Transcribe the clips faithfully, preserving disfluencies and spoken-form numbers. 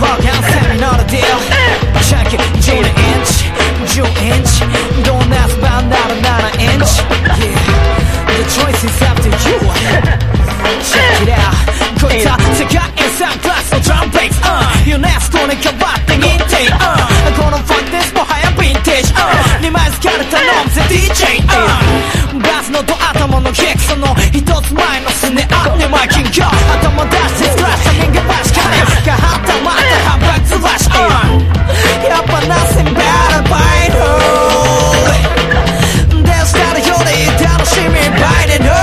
extravagant seminar deal. Check it, ten inch, ten inch. Don't ask about not a nine inch. Yeah, the choice is up to you. Check it out. こいつは世界遺産クラスのトランペット、uh、ユネスコに変わって認定、uh、このファンですもはやヴィンテージ、uh、にまい付かれ頼むぜ ディージェー、uh、バスのド頭のキックその一つ前のスネアにマイキング頭出してスクラッシュ人間バシカネがはったまったハンバーグズバシ、uh、やっぱ nothing better by no デスタルより楽しみ by the no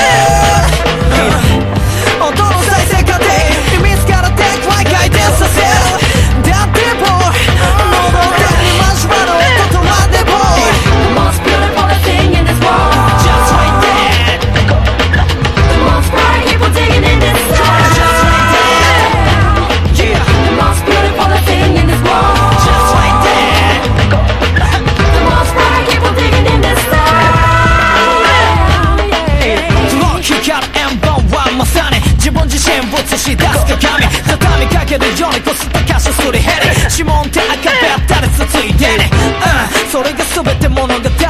音の再生過程耳からテクライ回転させるダンティーボー喉の手にマシュマロ音とラデボー The most beautiful thing in this world Just like that The most bright people digging in this world Just like that Yeah The most beautiful thing in this world Just like that The most bright people digging in this world Yeah 黒き光る円盤はまさに自分自身ぶつし出す鏡畳みかけるようにこすった歌詞すり減り指紋って赤べったりつついてね、うん、それが全て